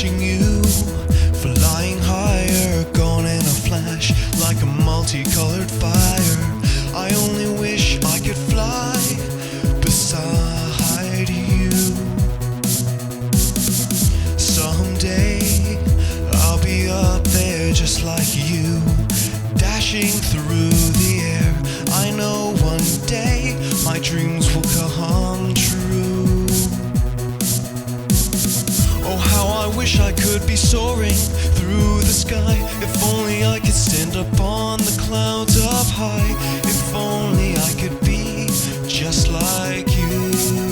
watching you flying higher, gone in a flash like a multicolored fire. I only wish I could fly beside you. Someday I'll be up there just like you, dashing through the air. I know one day my dreams will come true. Oh, how I wish I could be soaring through the sky. If only I could stand up on the clouds up high. If only I could be just like you.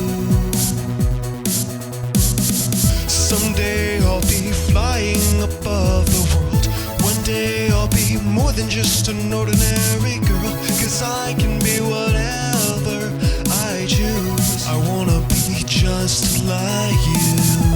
Someday I'll be flying above the world. One day I'll be more than just an ordinary girl, 'cause I can be whatever I choose. I wanna be just like you.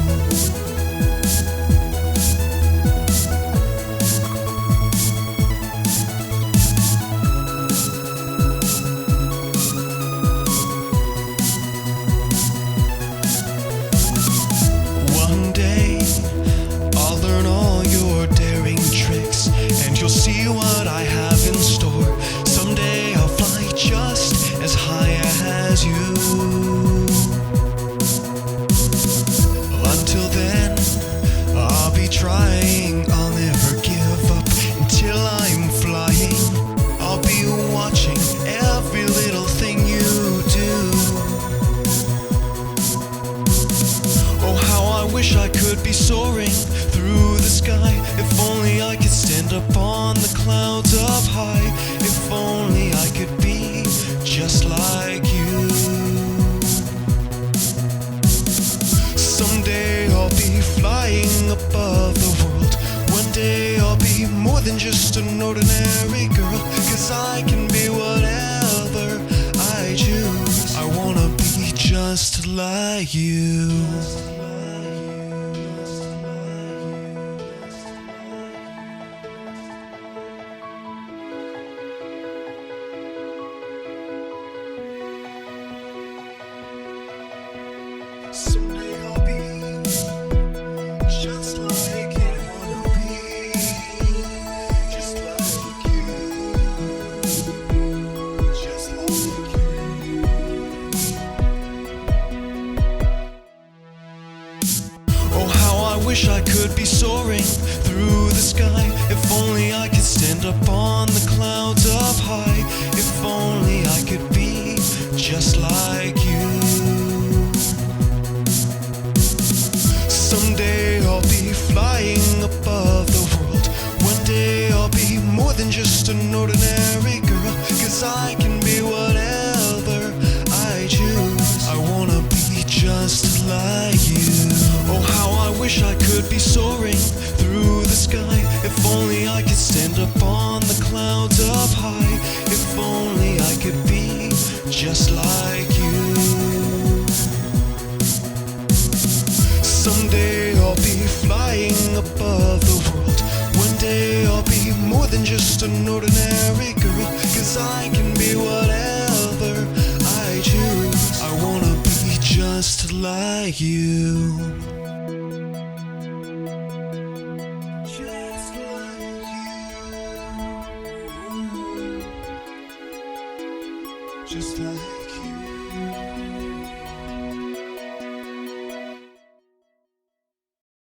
One day I'll learn all your daring tricks, and you'll see what I have in store. Someday I'll fly just as high as you. Until then, I'll be trying, I'll never give up until I'm flying. I'll be watching every little thing you do. Oh, how I wish I could be soaring through the sky. If only I could stand up on the clouds up high. If only I could be just like you. Someday I'll be flying above the world. One day I'll be more than just an ordinary girl, 'cause I can be whatever I choose. I wanna be just like you. Someday I'll be just like you. Wanna be just like you. Just like you. Oh, how I wish I could be soaring through the sky. If only I could stand up on the clouds up high. If only I could be just like you. Someday I'll be flying above the world. One day I'll be more than just an ordinary girl, 'cause I can be whatever I choose. I wanna be just like you. Oh, how I wish I could be soaring through the sky. If only I could stand up on the clouds up high. If only I could be just like you. Someday I'll be flying above the world. One day I'll be more than just an ordinary girl, 'cause I can be whatever I choose. I wanna be just like you. Just like you. Just like